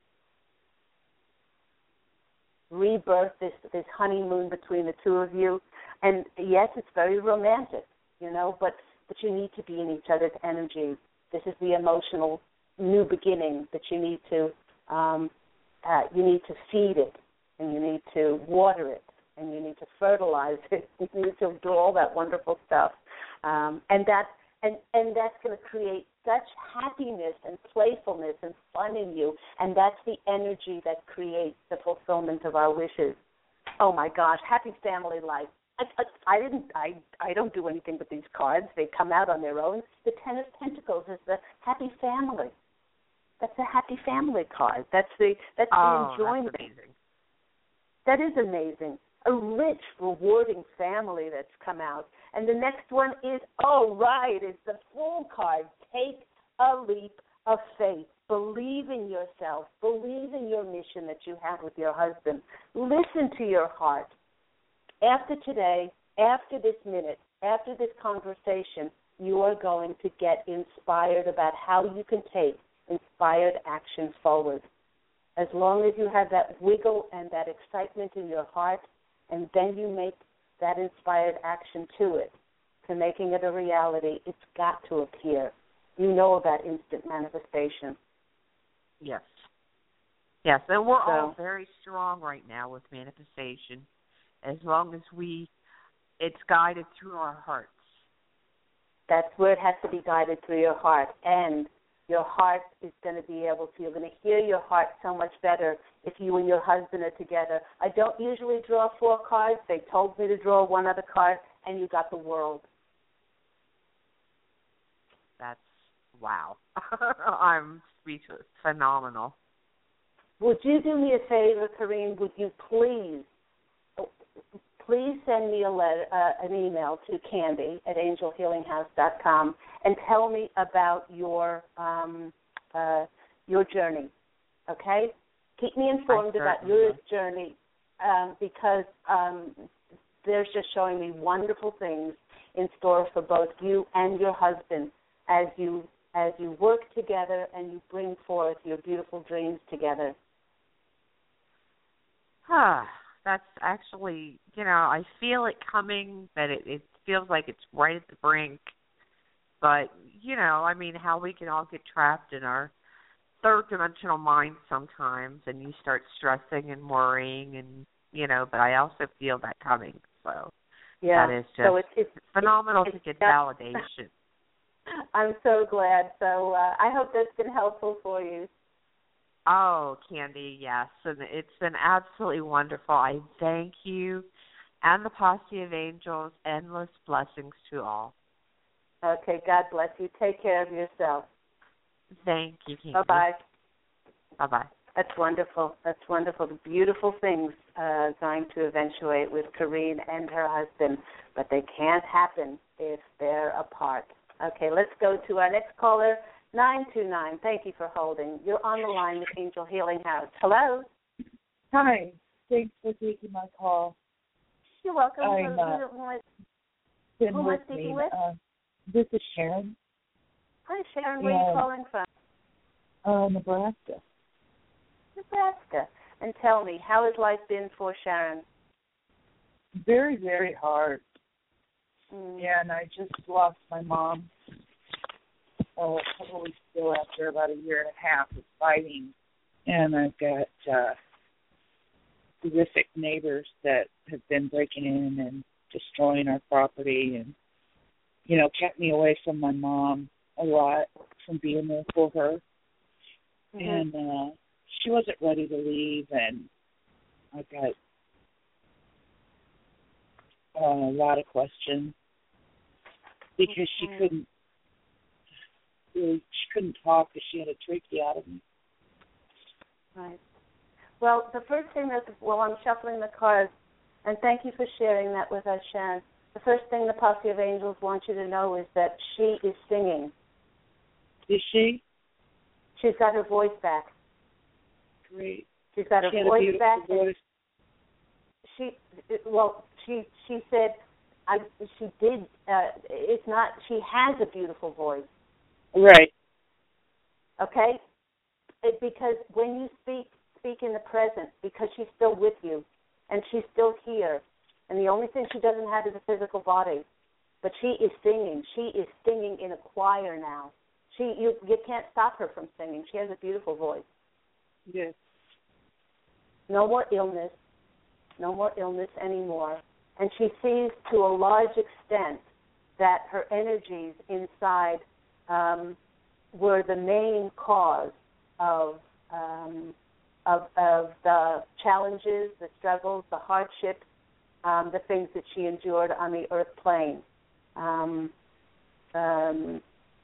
Rebirth this, this honeymoon between the two of you. And yes, it's very romantic, you know, but, but you need to be in each other's energy. This is the emotional new beginning that you need to um, uh, you need to feed it, and you need to water it, and you need to fertilize it. You need to do all that wonderful stuff, um, and that and and that's going to create such happiness and playfulness and fun in you, and that's the energy that creates the fulfillment of our wishes. Oh my gosh, happy family life. I, I, I didn't. I I don't do anything with these cards. They come out on their own. The Ten of Pentacles is the happy family. That's a happy family card. That's the that's oh, the enjoyment. That's amazing. That is amazing. A rich, rewarding family that's come out. And the next one is, oh, right, it's the Fool card. Take a leap of faith. Believe in yourself. Believe in your mission that you have with your husband. Listen to your heart. After today, after this minute, after this conversation, you are going to get inspired about how you can take inspired action forward. As long as you have that wiggle and that excitement in your heart, and then you make that inspired action to it, to making it a reality, it's got to appear. You know about instant manifestation. Yes. Yes, and we're so, all very strong right now with manifestation, as long as we, it's guided through our hearts. That's where it has to be guided through your heart, and your heart is going to be able to, you're going to hear your heart so much better if you and your husband are together. I don't usually draw four cards. They told me to draw one other card, and you got the world. That's, wow. I'm speechless. Phenomenal. Would you do me a favor, Corrine? Would you please, please send me a letter, uh, an email to Candy at angel healing house dot com and tell me about your um, uh, your journey, okay? Keep me informed about your journey um, because um, there's just showing me wonderful things in store for both you and your husband as you as you work together and you bring forth your beautiful dreams together. Huh. That's actually, you know, I feel it coming, but it, it feels like it's right at the brink. But, you know, I mean, how we can all get trapped in our third-dimensional mind sometimes, and you start stressing and worrying, and, you know, but I also feel that coming. So yeah. that is just so it's, it's, phenomenal it's, to get it's, validation. I'm so glad. So uh, I hope that's been helpful for you. Oh, Candy, yes, and it's been absolutely wonderful. I thank you, and the Posse of Angels, endless blessings to all. Okay, God bless you. Take care of yourself. Thank you, Kinky. Bye-bye. Bye-bye. That's wonderful. That's wonderful. The beautiful things uh, going to eventuate with Corrine and her husband, but they can't happen if they're apart. Okay, let's go to our next caller, nine two nine. Thank you for holding. You're on the line with Angel Healing House. Hello? Hi. Thanks for taking my call. You're welcome. I'm, uh, who, who, been who am I listening. speaking with? Uh, this is Sharon. Hi, Sharon. Where are you Yeah. calling from? Uh, Nebraska. Nebraska. And tell me, how has life been for Sharon? Very, very hard. Mm. And I just lost my mom uh, a couple weeks ago after about a year and a half of fighting. And I've got uh, horrific neighbors that have been breaking in and destroying our property and, you know, kept me away from my mom a lot, from being there for her. Mm-hmm. And uh, she wasn't ready to leave, and I got uh, a lot of questions because she couldn't really, she couldn't talk because she had a trachea out of me. Right. Well, the first thing that, well, I'm shuffling the cards, and thank you for sharing that with us, Sharon. The first thing the Posse of Angels want you to know is that she is singing. Is she? She's got her voice back. Great. She's got her she voice back. Voice. She, well, she she said, I she did. Uh, it's not. She has a beautiful voice. Right. Okay. It, because when you speak, speak in the present, because she's still with you, and she's still here, and the only thing she doesn't have is a physical body, but she is singing. She is singing in a choir now. She you you can't stop her from singing. She has a beautiful voice. Yes. No more illness. No more illness anymore. And she sees to a large extent that her energies inside um, were the main cause of, um, of of the challenges, the struggles, the hardships, um, the things that she endured on the earth plane. Um, um,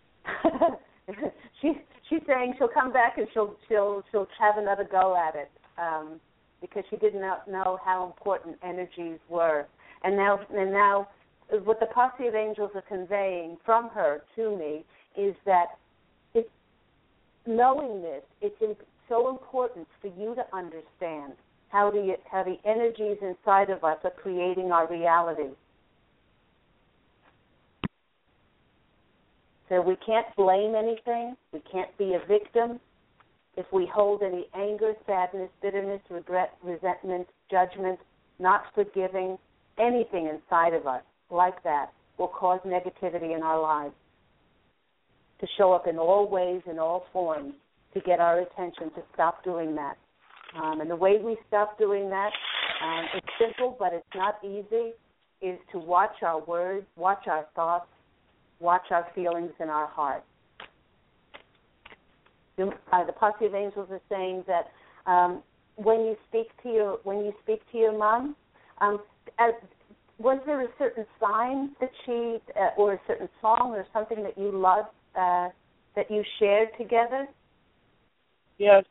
she she's saying she'll come back and she'll she'll she'll have another go at it. Um, because she didn't know how important energies were. And now, and now, what the Posse of Angels are conveying from her to me is that it's, knowing this, it's so important for you to understand how the, how the energies inside of us are creating our reality. So we can't blame anything. We can't be a victim. If we hold any anger, sadness, bitterness, regret, resentment, judgment, not forgiving, anything inside of us like that will cause negativity in our lives to show up in all ways, in all forms, to get our attention to stop doing that. Um, and the way we stop doing that, um, it's simple, but it's not easy, is to watch our words, watch our thoughts, watch our feelings in our heart. Uh, the Posse of Angels are saying that um, when you speak to your when you speak to your mom, um, as, was there a certain sign that she, uh, or a certain song, or something that you loved uh, that you shared together? Yes.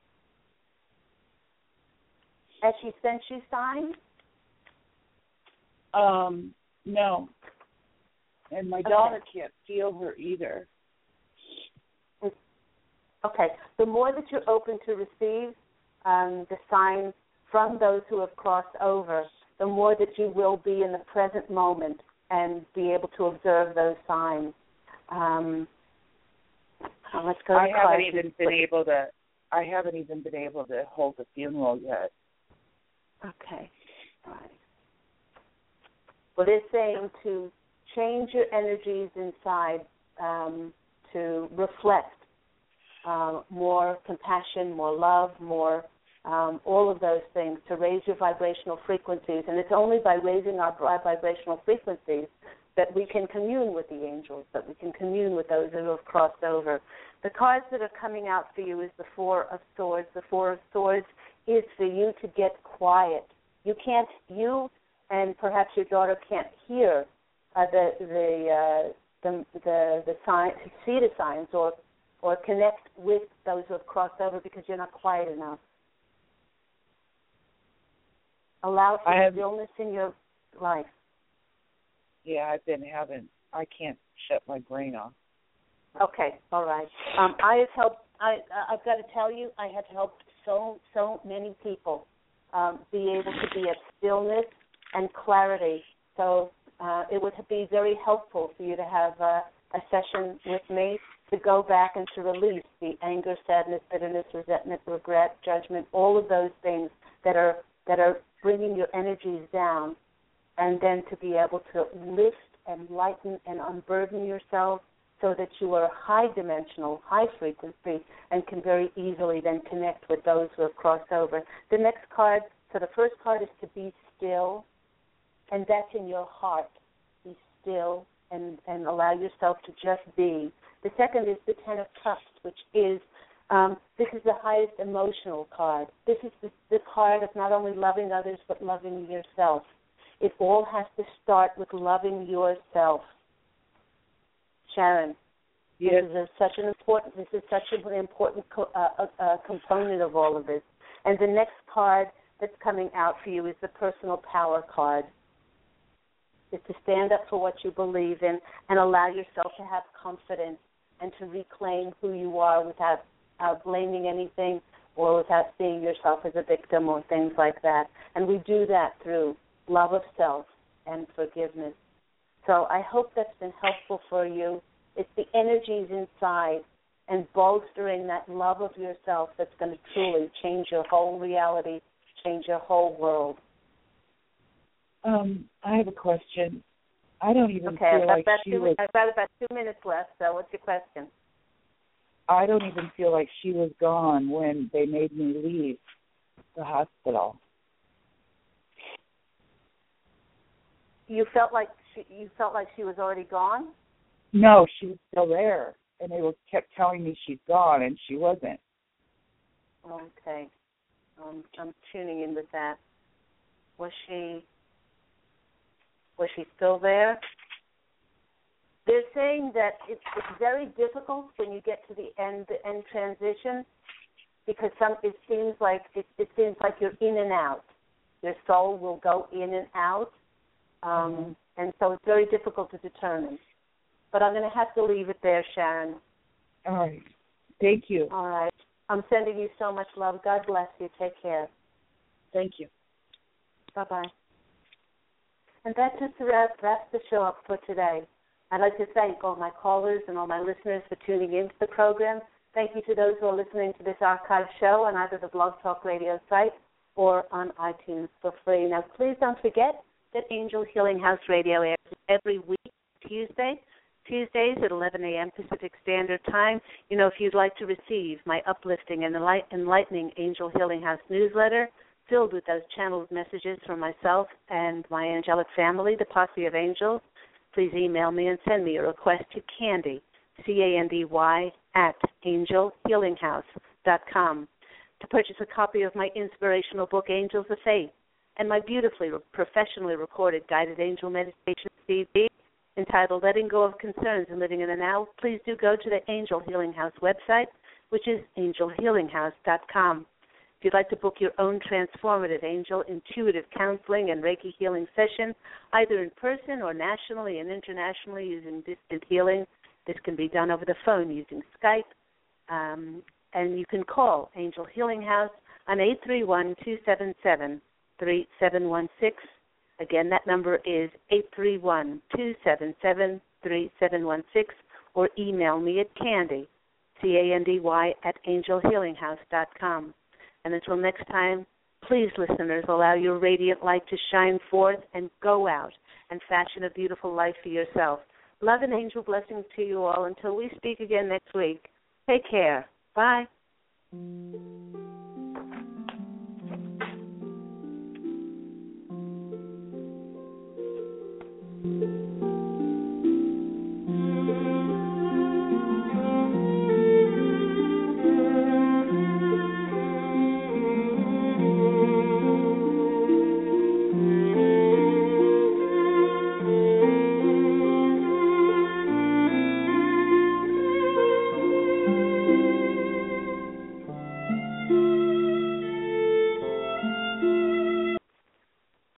Has she sent you signs? Um, no. And my Okay. daughter can't feel her either. Okay, the more that you're open to receive um, the signs from those who have crossed over, the more that you will be in the present moment and be able to observe those signs. Um, let's go. I haven't even been able to. I haven't even been able to hold the funeral yet. Okay, all right. Well, they're saying to change your energies inside um, to reflect. Uh, more compassion, more love, more um, all of those things to raise your vibrational frequencies. And it's only by raising our vibrational frequencies that we can commune with the angels, that we can commune with those who have crossed over. The cards that are coming out for you is the Four of Swords. The Four of Swords is for you to get quiet. You can't, you and perhaps your daughter can't hear uh, the the, uh, the the the sign, see the signs, or or connect with those who have crossed over because you're not quiet enough. Allow for have, stillness in your life. Yeah, I've been having, I can't shut my brain off. Okay, all right. Um, I have helped, I, I've got to tell you, I have helped so, so many people um, be able to be at stillness and clarity. So uh, it would be very helpful for you to have uh, a session with me to go back and to release the anger, sadness, bitterness, resentment, regret, judgment, all of those things that are that are bringing your energies down, and then to be able to lift and lighten and unburden yourself so that you are high dimensional, high frequency, and can very easily then connect with those who have crossed over. The next card, so the first card is to be still, and that's in your heart. Be still and, and allow yourself to just be. The second is the Ten of Cups, which is Um, this is the highest emotional card. This is the, the card of not only loving others, but loving yourself. It all has to start with loving yourself. Sharon, yes. this is a, such an important. This is such an important co- uh, uh, component of all of this. And the next card that's coming out for you is the Personal Power card. It's to stand up for what you believe in and allow yourself to have confidence and to reclaim who you are without Uh, blaming anything or without seeing yourself as a victim or things like that. And we do that through love of self and forgiveness. So I hope that's been helpful for you. It's the energies inside and bolstering that love of yourself that's going to truly change your whole reality, change your whole world. Um, I have a question. I don't even okay, feel I've like got she two, was... I've got about two minutes left, so what's your question? I don't even feel like she was gone when they made me leave the hospital. You felt like she, you felt like she was already gone? No, she was still there, and they were kept telling me she's gone, and she wasn't. Okay, um, I'm tuning in with that. Was she? Was she still there? They're saying that it's, it's very difficult when you get to the end, the end transition, because some it seems like it, it seems like you're in and out. Your soul will go in and out, um, mm-hmm. and so it's very difficult to determine. But I'm going to have to leave it there, Sharon. All right. Thank you. All right. I'm sending you so much love. God bless you. Take care. Thank you. Bye bye. And that just wraps the show up for today. I'd like to thank all my callers and all my listeners for tuning into the program. Thank you to those who are listening to this archive show on either the Blog Talk Radio site or on iTunes for free. Now, please don't forget that Angel Healing House Radio airs every week, Tuesday, Tuesdays at eleven a.m. Pacific Standard Time. You know, if you'd like to receive my uplifting and enlightening Angel Healing House newsletter, filled with those channeled messages from myself and my angelic family, the Posse of Angels, please email me and send me a request to Candy, C A N D Y, at angel healing house dot com. To purchase a copy of my inspirational book, Angels of Faith, and my beautifully, professionally recorded guided angel meditation C D entitled Letting Go of Concerns and Living in the Now, please do go to the Angel Healing House website, which is angel healing house dot com. If you'd like to book your own transformative angel intuitive counseling and Reiki healing session, either in person or nationally and internationally using distant healing, this can be done over the phone using Skype. Um, and you can call Angel Healing House on eight three one, two seven seven, three seven one six. Again, that number is eight three one, two seven seven, three seven one six, or email me at Candy, C A N D Y, at angel healing house dot com. And until next time, please, listeners, allow your radiant light to shine forth and go out and fashion a beautiful life for yourself. Love and angel blessings to you all. Until we speak again next week, take care. Bye.